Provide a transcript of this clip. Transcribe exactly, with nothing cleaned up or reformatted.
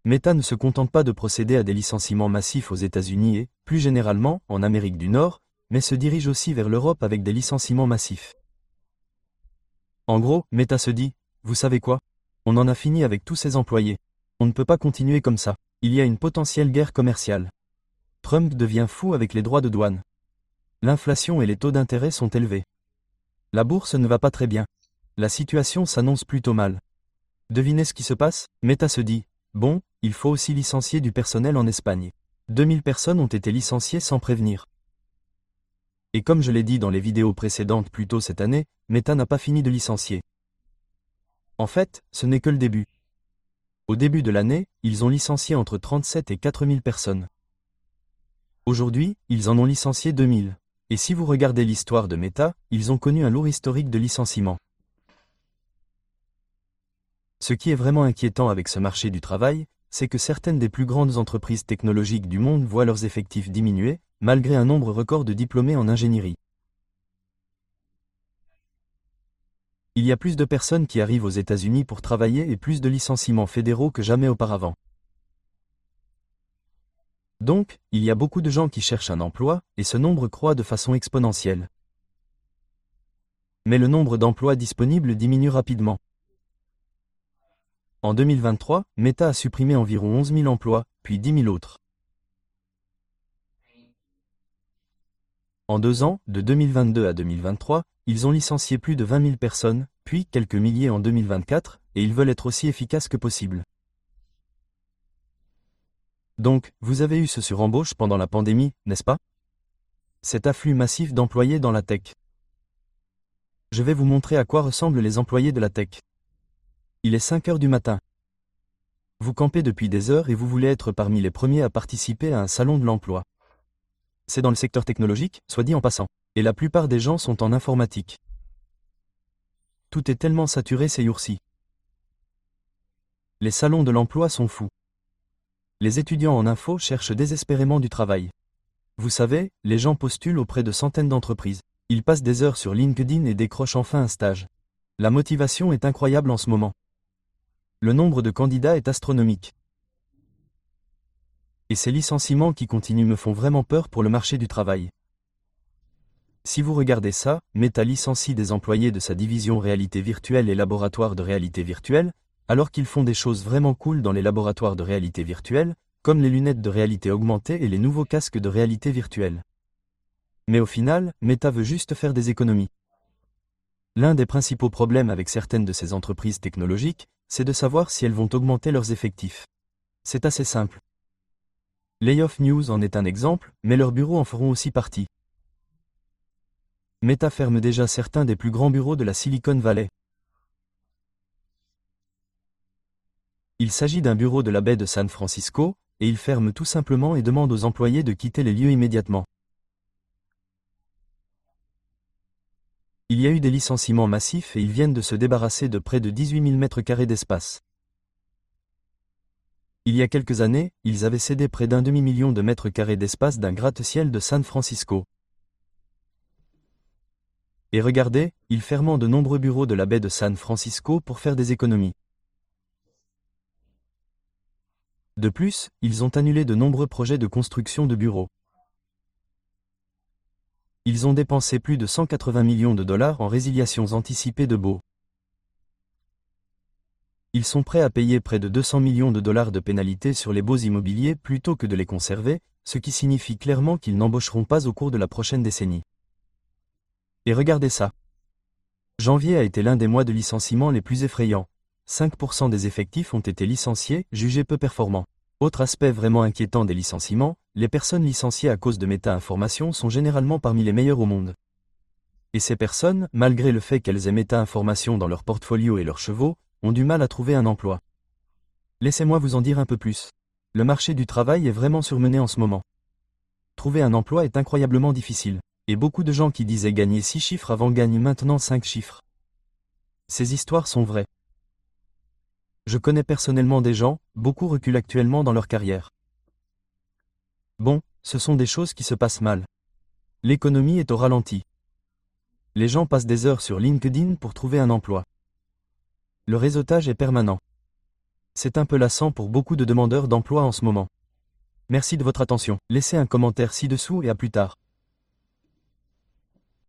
Meta ne se contente pas de procéder à des licenciements massifs aux États-Unis et, plus généralement, en Amérique du Nord, mais se dirige aussi vers l'Europe avec des licenciements massifs. En gros, Meta se dit, vous savez quoi? On en a fini avec tous ces employés. On ne peut pas continuer comme ça. Il y a une potentielle guerre commerciale. Trump devient fou avec les droits de douane. L'inflation et les taux d'intérêt sont élevés. La bourse ne va pas très bien. La situation s'annonce plutôt mal. Devinez ce qui se passe? Meta se dit, bon, il faut aussi licencier du personnel en Espagne. deux mille personnes ont été licenciées sans prévenir. Et comme je l'ai dit dans les vidéos précédentes plus tôt cette année, Meta n'a pas fini de licencier. En fait, ce n'est que le début. Au début de l'année, ils ont licencié entre trente-sept et quatre mille personnes. Aujourd'hui, ils en ont licencié deux mille. Et si vous regardez l'histoire de Meta, ils ont connu un lourd historique de licenciements. Ce qui est vraiment inquiétant avec ce marché du travail, c'est que certaines des plus grandes entreprises technologiques du monde voient leurs effectifs diminuer, malgré un nombre record de diplômés en ingénierie. Il y a plus de personnes qui arrivent aux États-Unis pour travailler et plus de licenciements fédéraux que jamais auparavant. Donc, il y a beaucoup de gens qui cherchent un emploi, et ce nombre croît de façon exponentielle. Mais le nombre d'emplois disponibles diminue rapidement. En deux mille vingt-trois, Meta a supprimé environ onze mille emplois, puis dix mille autres. En deux ans, de deux mille vingt-deux à deux mille vingt-trois, ils ont licencié plus de vingt mille personnes, puis quelques milliers en deux mille vingt-quatre, et ils veulent être aussi efficaces que possible. Donc, vous avez eu ce surembauche pendant la pandémie, n'est-ce pas? Cet afflux massif d'employés dans la tech. Je vais vous montrer à quoi ressemblent les employés de la tech. Il est cinq heures du matin. Vous campez depuis des heures et vous voulez être parmi les premiers à participer à un salon de l'emploi. C'est dans le secteur technologique, soit dit en passant. Et la plupart des gens sont en informatique. Tout est tellement saturé ces jours-ci. Les salons de l'emploi sont fous. Les étudiants en info cherchent désespérément du travail. Vous savez, les gens postulent auprès de centaines d'entreprises. Ils passent des heures sur LinkedIn et décrochent enfin un stage. La motivation est incroyable en ce moment. Le nombre de candidats est astronomique. Et ces licenciements qui continuent me font vraiment peur pour le marché du travail. Si vous regardez ça, Meta licencie des employés de sa division réalité virtuelle et laboratoire de réalité virtuelle, alors qu'ils font des choses vraiment cool dans les laboratoires de réalité virtuelle, comme les lunettes de réalité augmentée et les nouveaux casques de réalité virtuelle. Mais au final, Meta veut juste faire des économies. L'un des principaux problèmes avec certaines de ces entreprises technologiques, c'est de savoir si elles vont augmenter leurs effectifs. C'est assez simple. Layoff News en est un exemple, mais leurs bureaux en feront aussi partie. Meta ferme déjà certains des plus grands bureaux de la Silicon Valley. Il s'agit d'un bureau de la baie de San Francisco, et il ferme tout simplement et demande aux employés de quitter les lieux immédiatement. Il y a eu des licenciements massifs et ils viennent de se débarrasser de près de dix-huit mille mètres carrés d'espace. Il y a quelques années, ils avaient cédé près d'un demi-million de mètres carrés d'espace d'un gratte-ciel de San Francisco. Et regardez, ils ferment de nombreux bureaux de la baie de San Francisco pour faire des économies. De plus, ils ont annulé de nombreux projets de construction de bureaux. Ils ont dépensé plus de cent quatre-vingts millions de dollars en résiliations anticipées de baux. Ils sont prêts à payer près de deux cents millions de dollars de pénalités sur les baux immobiliers plutôt que de les conserver, ce qui signifie clairement qu'ils n'embaucheront pas au cours de la prochaine décennie. Et regardez ça. Janvier a été l'un des mois de licenciement les plus effrayants. cinq pour cent des effectifs ont été licenciés, jugés peu performants. Autre aspect vraiment inquiétant des licenciements, les personnes licenciées à cause de méta-information sont généralement parmi les meilleures au monde. Et ces personnes, malgré le fait qu'elles aient méta-information dans leur portfolio et leurs chevaux, ont du mal à trouver un emploi. Laissez-moi vous en dire un peu plus. Le marché du travail est vraiment surmené en ce moment. Trouver un emploi est incroyablement difficile. Et beaucoup de gens qui disaient gagner six chiffres avant gagnent maintenant cinq chiffres. Ces histoires sont vraies. Je connais personnellement des gens, beaucoup reculent actuellement dans leur carrière. Bon, ce sont des choses qui se passent mal. L'économie est au ralenti. Les gens passent des heures sur LinkedIn pour trouver un emploi. Le réseautage est permanent. C'est un peu lassant pour beaucoup de demandeurs d'emploi en ce moment. Merci de votre attention. Laissez un commentaire ci-dessous et à plus tard.